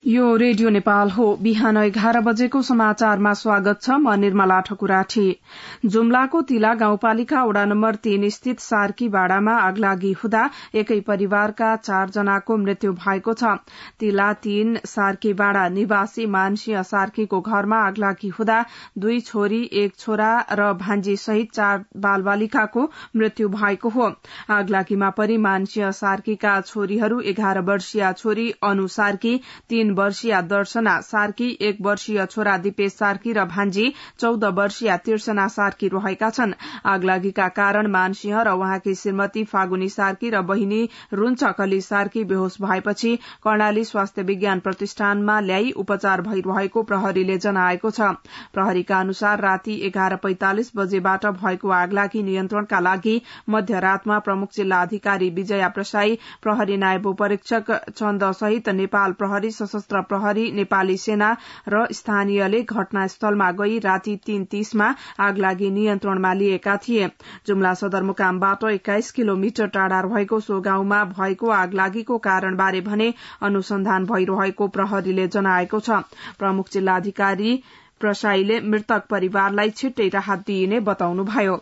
यो रेडियो नेपाल हो। बिहान 11 बजेको समाचारमा स्वागत छ। म निर्मला ठकुराठी। जुम्लाको तिला गाउँपालिका वडा नम्बर 3 स्थित सार्की बाडामा आगलागी हुँदा एकै परिवारका 4 जनाको मृत्यु भएको छ। तिला 3 सार्की बाडा निवासी मानसिंह सार्कीको घरमा आगलागी हुँदा 2 छोरी 1 छोरा र भान्जी सहित 4 बालबालिकाको मृत्यु भएको हो। आगलागीमा परि मानसिंह सार्कीका छोरीहरू 11 वर्षीय छोरी अनु सार्की, 3 वर्षीय दर्शना सार्की, 1 वर्षीय छोरा दिपेश सार्की र भान्जी 14 वर्षीय तिर्सना सार्की रहेका छन्। आगलागीका कारण मानसिंह र उहाँकी श्रीमती फागुनी सार्की र बहिनी रुन्छकली सार्की बेहोस भएपछि कर्णाली स्वास्थ्य विज्ञान प्रतिष्ठानमा ल्याई उपचार भइरहेको प्रहरीले जनाएको छ। प्रहरीका अनुसार राति 11:45 बजेबाट भएको आगलागी नियन्त्रणका लागि मध्यरातमा प्रमुख जिल्ला अधिकारी विजया प्रसाई, प्रहरी नायब उपरीक्षक चन्द सहित नेपाल प्रहरी, सशस्त्र प्रहरी, नेपाली सेना र स्थानीयले घटनास्थलमा गई राति 3:30 मा आगलागी नियन्त्रणमा लिएका थिए। जुम्ला सदरमुकामबाट 21 किलोमिटर टाढा रहेको सो गाउँमा भएको आगलागीको कारणबारे भने अनुसन्धान भइरहेको प्रहरीले जनाएको छ। प्रमुख जिल्ला अधिकारी प्रसाईले मृतक परिवारलाई छिट्टै राहत दिइने बताउनुभयो।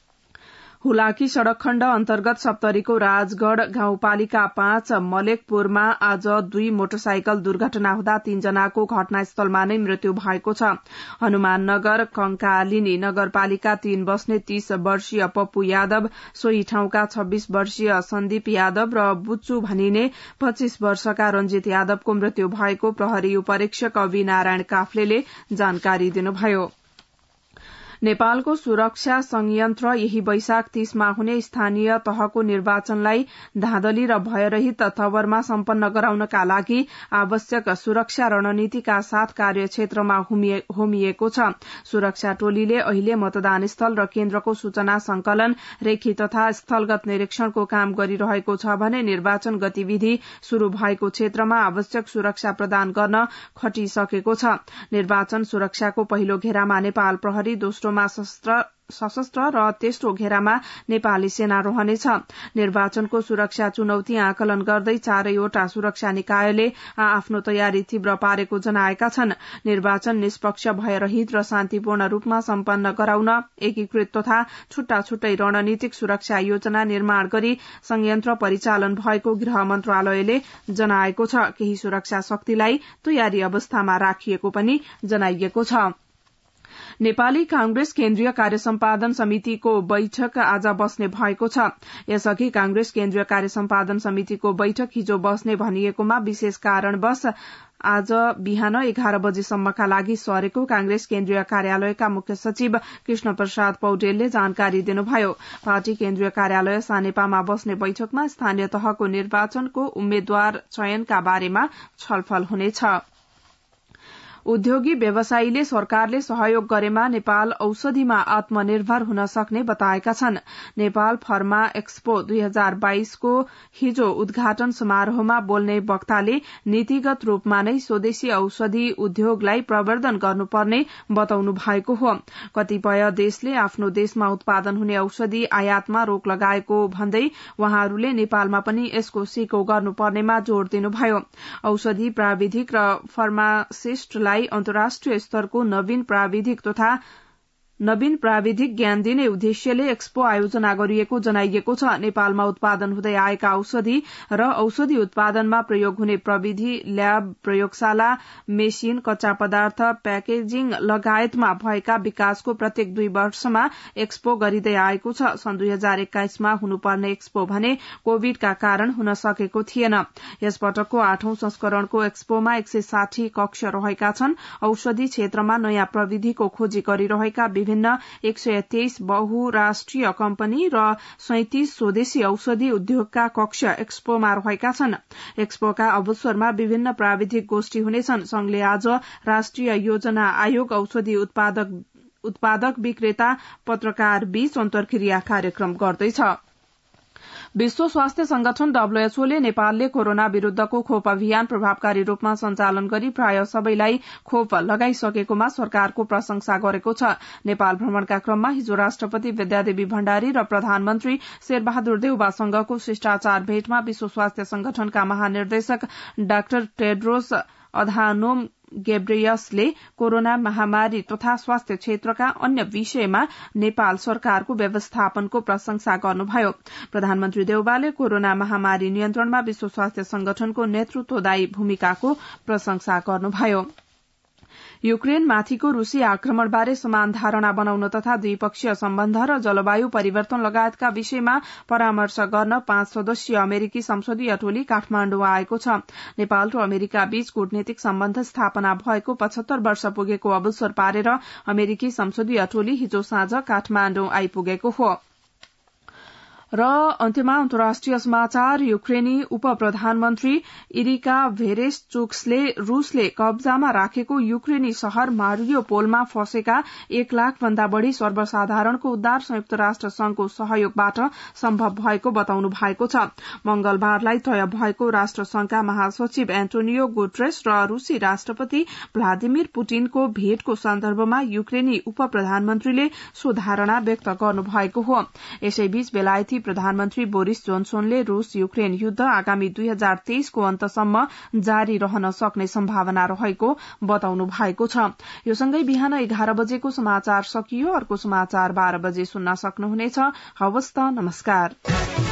हुलाकी सड़क खण्ड अन्तर्गत सप्तरीको राजगढ़ गाउँपालिका 5 मलेकपुरमा आज 2 मोटरसाइकल दुर्घटना हुँदा 3 जनाको घटनास्थलमा नै मृत्यु भएको छ। हनुमाननगर कंकालिनी नगरपालिका 3 बस्ने 30 वर्षीय पप्पू यादव, सोही ठाउँका 26 वर्षीय सन्दीप यादव र बुच्चु भनिने 25 वर्षका रंजित यादवको मृत्यु भएको प्रहरी उपरीक्षक अवि नारायण काफ्लेले जानकारी दिनुभयो। नेपालको सुरक्षा संयन्त्र यही वैशाख 30 मा हुने स्थानीय तहको निर्वाचनलाई धाँधली र भयरहित तवरमा सम्पन्न गराउनका लागि आवश्यक सुरक्षा रणनीतिका साथ कार्यक्षेत्रमा होमिएको छ। सुरक्षा टोलीले अहिले मतदान स्थल र केन्द्रको सूचना संकलन, रेखी तथा स्थलगत निरीक्षणको काम गरिरहेको छ भने निर्वाचन गतिविधि शुरू भएको क्षेत्रमा आवश्यक सुरक्षा प्रदान गर्न खटिसकेको छ। निर्वाचन सुरक्षाको पहिलो घेरामा नेपाल प्रहरी, दोस्रो सशस्त्र र तेस्रो घेरामा नेपाली सेना रहनेछ। निर्वाचनको सुरक्षा चुनौती आकलन गर्दै चारैवटा सुरक्षा निकायले आफ्नो तयारी तीव्र पारेको जनाएका छन्। निर्वाचन निष्पक्ष, भयरहित र शान्तिपूर्ण रूपमा सम्पन्न गराउन एकीकृत तथा छुट्टा छुट्टै रणनीतिक सुरक्षा योजना निर्माण गरी संयन्त्र परिचालन भएको गृह मन्त्रालयले जनाएको छ। केही सुरक्षा शक्तिलाई तयारी अवस्थामा राखिएको पनि जनाइएको छ। नेपाली कांग्रेस केन्द्रीय कार्यसम्पादन समितिको बैठक आज बस्ने भएको छ। यसअघि कांग्रेस केन्द्रीय कार्यसम्पादन समितिको बैठक हिजो बस्ने भनिएकोमा विशेष कारणवश आज बिहान 11 बजेसम्मका लागि सरेको कांग्रेस केन्द्रीय कार्यालयका मुख्य सचिव कृष्ण प्रसाद पौडेलले जानकारी दिनुभयो। पार्टी केन्द्रीय कार्यालय सानेपामा बस्ने बैठकमा स्थानीय तहको निर्वाचनको उम्मेद्वार चयनका बारेमा छलफल हुनेछ। उद्योगी व्यवसायीले सरकारले सहयोग गरेमा नेपाल औषधिमा आत्मनिर्भर हुन सक्ने बताएका छन्। नेपाल फर्मा एक्सपो 2022 को हिजो उद्घाटन समारोहमा बोल्ने वक्ताले नीतिगत रूपमा नै स्वदेशी औषधि उद्योगलाई प्रवर्धन गर्नुपर्ने बताउनु भएको हो। कतिपय देशले आफ्नो देशमा उत्पादन हुने औषधि आयातमा रोक लगाएको भन्दै उहाँहरूले नेपालमा पनि यसको सिको गर्नुपर्नेमा जोड़ दिनुभयो। औषधि प्राविधिक र फार्मासिस्टलाई अन्तर्राष्ट्रिय स्तरको नवीन प्राविधिक ज्ञान दिने उद्देश्यले एक्सपो आयोजना गरिएको जनाइएको छ। नेपालमा उत्पादन हुँदै आएका औषधि र औषधि उत्पादनमा प्रयोग हुने प्रविधि, ल्याब, प्रयोगशाला, मेसिन, कच्चा पदार्थ, प्याकेजिङ लगायतमा भएका विकासको प्रत्येक 2 वर्षमा एक्सपो गरिँदै आएको छ। सन् 2021 मा हुनुपर्ने एक्सपो भने कोविडका कारण हुन सकेको थिएन। यसपटकको 8औं संस्करणको एक्सपोमा 160 कक्ष रहेका छन्। औषधि क्षेत्रमा नयाँ प्रविधिको खोजी गरिरहेका विभिन्न 123 बहुराष्ट्रिय कम्पनी र 37 स्वदेशी औषधि उद्योगका कक्ष एक्सपोमा रहेका छन्। एक्सपोका अवसरमा विभिन्न प्राविधिक गोष्ठी हुनेछन्। संघले आज राष्ट्रिय योजना आयोग, औषधि उत्पादक विक्रेता, पत्रकार बीच अन्तर्क्रिया कार्यक्रम गर्दैछ। विश्व स्वास्थ्य संगठन WHO ले नेपालले कोरोना विरूद्धको खोप अभियान प्रभावकारी रूपमा सञ्चालन गरी प्राय सबैलाई खोप लगाइसकेकोमा सरकारको प्रशंसा गरेको छ। नेपाल भ्रमणका क्रममा हिजो राष्ट्रपति विद्यादेवी भण्डारी र प्रधानमन्त्री शेरबहादुर देउवासँगको शिष्टाचार भेटमा विश्व स्वास्थ्य संगठनका महानिर्देशक डाक्टर टेड्रोस अधानोम गेब्रेयसले कोरोना महामारी तथा स्वास्थ्य क्षेत्रका अन्य विषयमा नेपाल सरकारको व्यवस्थापनको प्रशंसा गर्नुभयो। प्रधानमन्त्री देउवाले कोरोना महामारी नियन्त्रणमा विश्व स्वास्थ्य संगठनको नेतृत्वदायी भूमिकाको प्रशंसा गर्नुभयो। युक्रेनमाथिको रूसी आक्रमणबारे समान धारणा बनाउन तथा द्विपक्षीय सम्बन्ध र जलवायु परिवर्तन लगायतका विषयमा परामर्श गर्न 5 सदस्यीय अमेरिकी संसदीय टोली काठमाण्डु आएको छ। नेपाल र अमेरिका बीच कूटनीतिक सम्बन्ध स्थापना भएको 75 वर्ष पुगेको अवसर पारेर अमेरिकी संसदीय टोली हिजो साँझ काठमाण्डु आइपुगेको हो। र अन्त्यमा अन्तर्राष्ट्रिय समाचार। युक्रेनी उप प्रधानमन्त्री इरिका भेरेस्चुक्सले रूसले कब्जामा राखेको युक्रेनी शहर मारियोपोलमा फँसेका 1 लाख भन्दा बढ़ी सर्वसाधारणको उद्धार संयुक्त राष्ट्र संघको सहयोगबाट सम्भव भएको बताउनु भएको छ। मंगलबारलाई तय भएको राष्ट्र संघका महासचिव एन्टोनियो गुटेरेस र रूसी राष्ट्रपति भ्लादिमिर पुटिनको भेटको सन्दर्भमा युक्रेनी उप प्रधानमन्त्रीले सो धारणा व्यक्त गर्नु भएको हो। यसैबीच बेलायती प्रधानमन्त्री बोरिस जोन्सनले रूस युक्रेन युद्ध आगामी 2023 को अन्तसम्म जारी रहन सक्ने सम्भावना रहेको बताउनु भएको छ। यो सँगै बिहान 11 बजेको समाचार सकियो। अर्को समाचार 12 बजे सुन्न सक्नुहुनेछ। हवस् त, नमस्कार।